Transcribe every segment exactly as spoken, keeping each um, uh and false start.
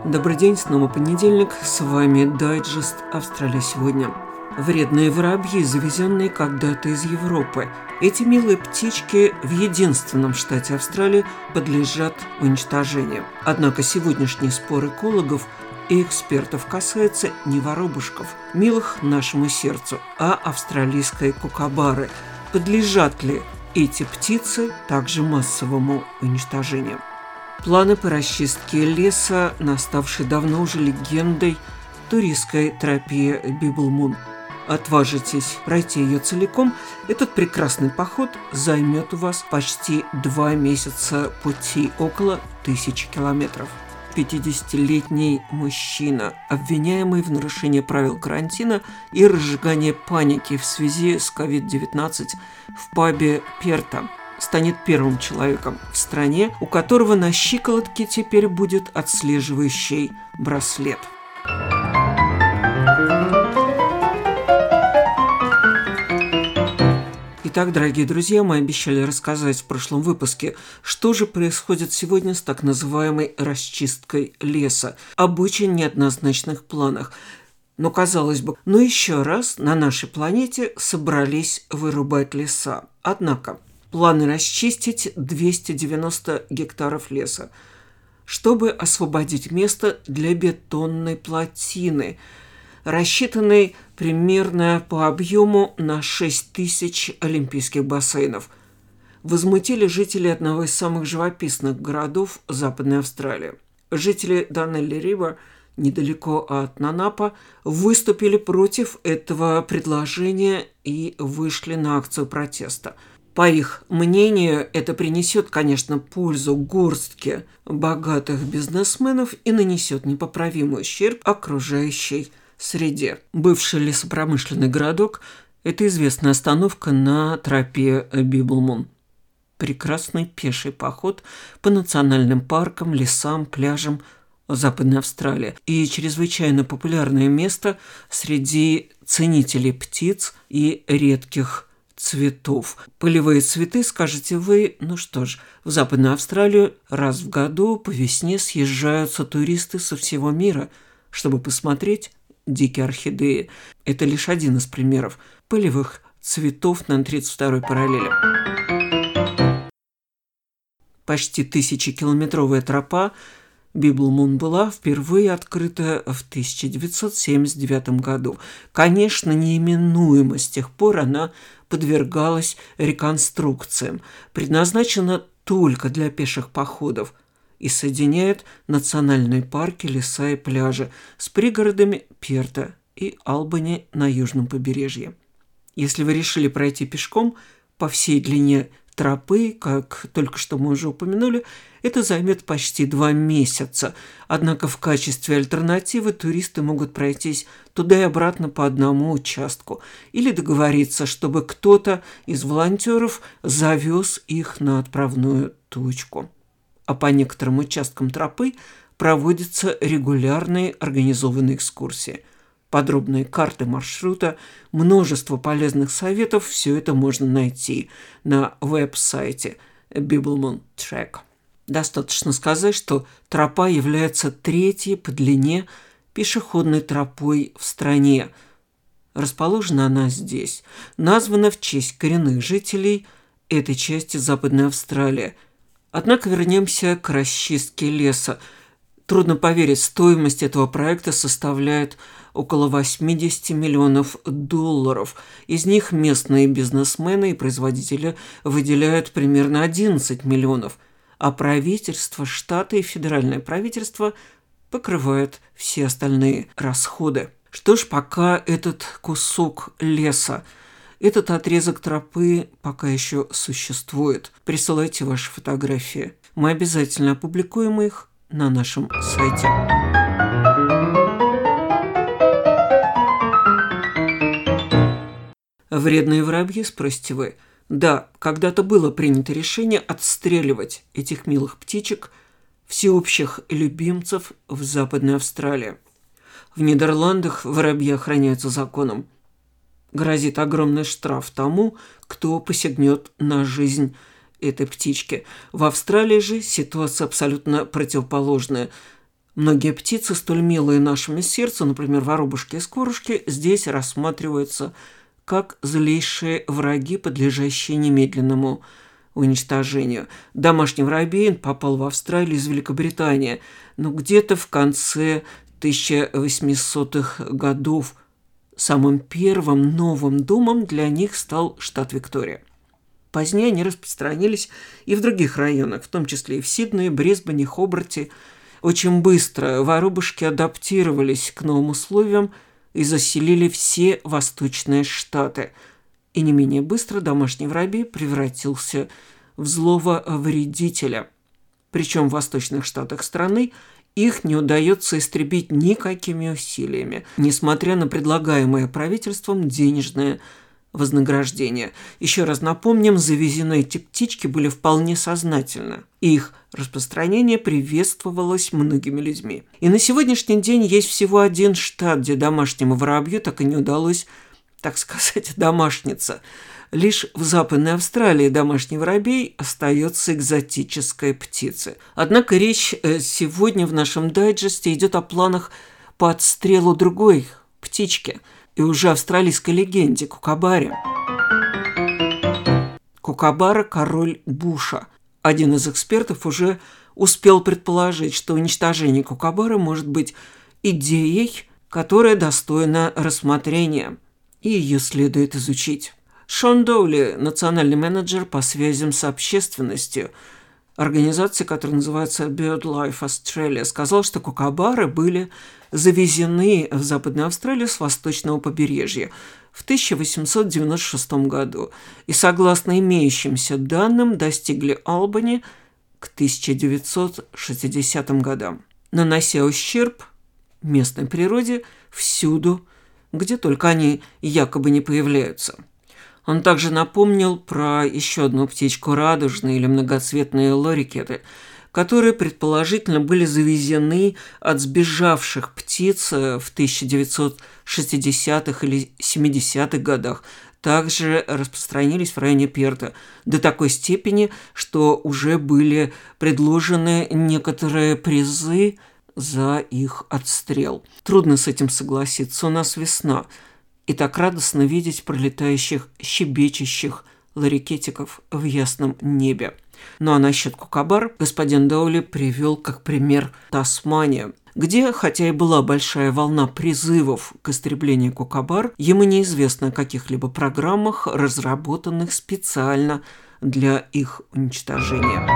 Добрый день, снова понедельник, с вами дайджест «Австралия сегодня». Вредные воробьи, завезенные когда-то из Европы. Эти милые птички в единственном штате Австралии подлежат уничтожению. Однако сегодняшний спор экологов и экспертов касается не воробушков, милых нашему сердцу, а австралийской кукабары. Подлежат ли эти птицы также массовому уничтожению? Планы по расчистке леса, наставшей давно уже легендой, туристской тропе Библмун. Отважитесь пройти ее целиком, этот прекрасный поход займет у вас почти два месяца пути, около тысячи километров. пятидесятилетний мужчина, обвиняемый в нарушении правил карантина и разжигании паники в связи с ковид девятнадцать в пабе Перта, станет первым человеком в стране, у которого на щиколотке теперь будет отслеживающий браслет. Итак, дорогие друзья, мы обещали рассказать в прошлом выпуске, что же происходит сегодня с так называемой расчисткой леса, об очень неоднозначных планах. Но, казалось бы, ну еще раз на нашей планете собрались вырубать леса. Однако планы расчистить двести девяносто гектаров леса, чтобы освободить место для бетонной плотины, рассчитанной примерно по объему на шесть тысяч олимпийских бассейнов. Возмутили жители одного из самых живописных городов Западной Австралии. Жители Данелли-Ривер, недалеко от Нанапа, выступили против этого предложения и вышли на акцию протеста. По их мнению, это принесет, конечно, пользу горстке богатых бизнесменов и нанесет непоправимый ущерб окружающей среде. Бывший лесопромышленный городок – это известная остановка на тропе Библмун. Прекрасный пеший поход по национальным паркам, лесам, пляжам Западной Австралии и чрезвычайно популярное место среди ценителей птиц и редких цветов. Полевые цветы, скажете вы, ну что ж, в Западную Австралию раз в году по весне съезжаются туристы со всего мира, чтобы посмотреть дикие орхидеи. Это лишь один из примеров полевых цветов на тридцать второй параллели. Почти тысячекилометровая тропа Библмун была впервые открыта в тысяча девятьсот семьдесят девятом году. Конечно, неименуемо с тех пор она подвергалась реконструкциям, предназначена только для пеших походов и соединяет национальные парки, леса и пляжи с пригородами Перта и Албани на южном побережье. Если вы решили пройти пешком по всей длине тропы, как только что мы уже упомянули, это займет почти два месяца. Однако в качестве альтернативы туристы могут пройтись туда и обратно по одному участку или договориться, чтобы кто-то из волонтеров завез их на отправную точку. А по некоторым участкам тропы проводятся регулярные организованные экскурсии. Подробные карты маршрута, множество полезных советов – все это можно найти на веб-сайте Biblmун Track. Достаточно сказать, что тропа является третьей по длине пешеходной тропой в стране. Расположена она здесь, названа в честь коренных жителей этой части Западной Австралии. Однако вернемся к расчистке леса. Трудно поверить, стоимость этого проекта составляет около восемьдесят миллионов долларов. Из них местные бизнесмены и производители выделяют примерно одиннадцать миллионов, а правительство штата и федеральное правительство покрывают все остальные расходы. Что ж, пока этот кусок леса, этот отрезок тропы пока еще существует, присылайте ваши фотографии. Мы обязательно опубликуем их на нашем сайте. Вредные воробьи, спросите вы? Да, когда-то было принято решение отстреливать этих милых птичек, всеобщих любимцев в Западной Австралии. В Нидерландах воробьи охраняются законом. Грозит огромный штраф тому, кто посягнет на жизнь этой птички. В Австралии же ситуация абсолютно противоположная. Многие птицы, столь милые нашему сердцу, например, воробушки и скворушки, здесь рассматриваются как злейшие враги, подлежащие немедленному уничтожению. Домашний воробей попал в Австралию из Великобритании, но где-то в конце тысяча восьмисотых годов самым первым новым домом для них стал штат Виктория. Позднее они распространились и в других районах, в том числе и в Сиднее, Брисбене, Хобарте. Очень быстро воробушки адаптировались к новым условиям и заселили все восточные штаты. И не менее быстро домашний воробей превратился в злого вредителя. Причем в восточных штатах страны их не удается истребить никакими усилиями, несмотря на предлагаемое правительством денежное вознаграждение. Еще раз напомним, завезенные эти птички были вполне сознательны, и их распространение приветствовалось многими людьми. И на сегодняшний день есть всего один штат, где домашнему воробью так и не удалось, так сказать, домашниться. Лишь в Западной Австралии домашний воробей остается экзотической птицей. Однако речь сегодня в нашем дайджесте идет о планах по отстрелу другой птички и уже австралийской легенде кукабаре. Кукабара – король буша. Один из экспертов уже успел предположить, что уничтожение кукабары может быть идеей, которая достойна рассмотрения, и ее следует изучить. Шон Доули, национальный менеджер по связям с общественностью организации, которая называется BirdLife Australia, сказал, что кукабары были завезены в Западную Австралию с восточного побережья в тысяча восемьсот девяносто шестом году и, согласно имеющимся данным, достигли Албани к тысяча девятьсот шестидесятым годам, нанося ущерб местной природе всюду, где только они якобы не появляются. Он также напомнил про еще одну птичку радужные или многоцветные лорикеты, которые предположительно были завезены от сбежавших птиц в тысяча девятьсот шестидесятых или семидесятых годах. Также распространились в районе Перта до такой степени, что уже были предложены некоторые призы за их отстрел. Трудно с этим согласиться, у нас весна. И так радостно видеть пролетающих, щебечущих лорикетиков в ясном небе. Ну а насчет кукабар господин Доули привел как пример Тасманию, где, хотя и была большая волна призывов к истреблению кукабар, ему неизвестно о каких-либо программах, разработанных специально для их уничтожения.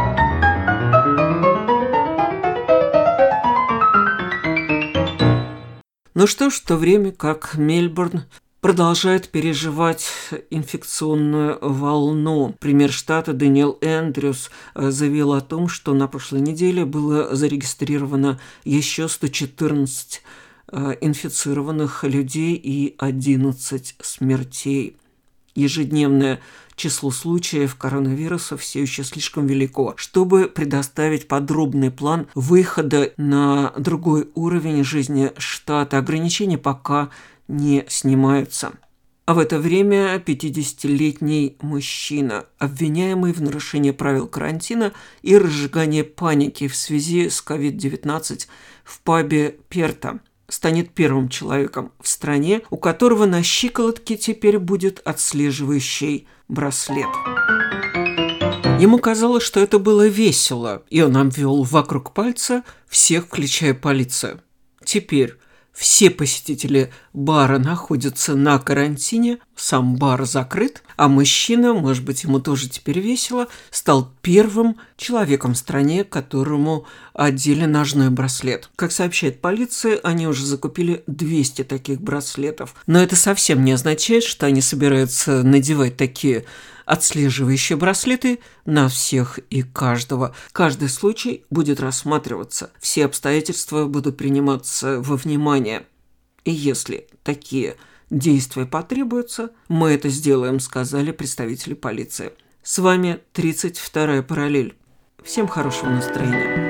Ну что ж, в то время как Мельбурн продолжает переживать инфекционную волну. Премьер штата Дэниел Эндрюс заявил о том, что на прошлой неделе было зарегистрировано еще сто четырнадцать инфицированных людей и одиннадцать смертей. Ежедневное число случаев коронавируса все еще слишком велико, чтобы предоставить подробный план выхода на другой уровень жизни штата. Ограничения пока не снимаются. А в это время пятидесятилетний мужчина, обвиняемый в нарушении правил карантина и разжигании паники в связи с ковид девятнадцать в пабе Перта, станет первым человеком в стране, у которого на щиколотке теперь будет отслеживающий браслет. Ему казалось, что это было весело, и он обвел вокруг пальца всех, включая полицию. Теперь все посетители бара находятся на карантине, сам бар закрыт, а мужчина, может быть, ему тоже теперь весело, стал первым человеком в стране, которому одели ножной браслет. Как сообщает полиция, они уже закупили двести таких браслетов. Но это совсем не означает, что они собираются надевать такие отслеживающие браслеты на всех и каждого. Каждый случай будет рассматриваться, все обстоятельства будут приниматься во внимание. И если такие действия потребуются, мы это сделаем, сказали представители полиции. С вами тридцать вторая параллель. Всем хорошего настроения.